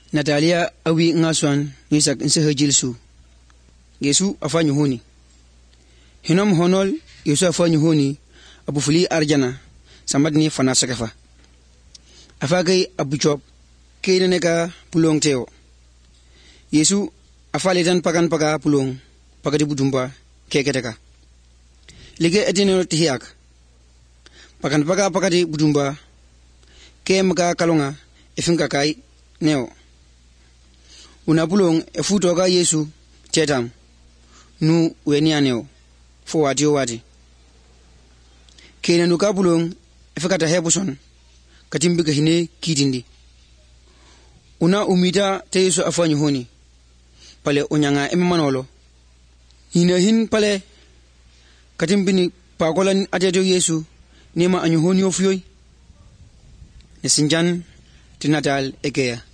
Natalia awi ngaswan nisak insehajilsu. Yesu afanyu honi. Hinom honol Yesu afanyu honi abufuli arjana samadni fana sakafa. Afagay abuchop kene neka pulong teo. Yesu afalitan pakan paga pulong pagadi budumba keketeka. Lige etino tihiak. Pakan paga pagadi budumba ke mga kalonga ifinga kai neo. Una pulong efutoga Yesu chetam nu wenia neo fo wati. Kene nuka pulong efikata hebuson katimbiga hine kitindi. Una umita te Yesu afanyu honi pale onyanga emamanolo. Hin pale katimbini pagolan ateto Yesu nema anyu honi ofyoy. Nesinjan tinatal ekeya.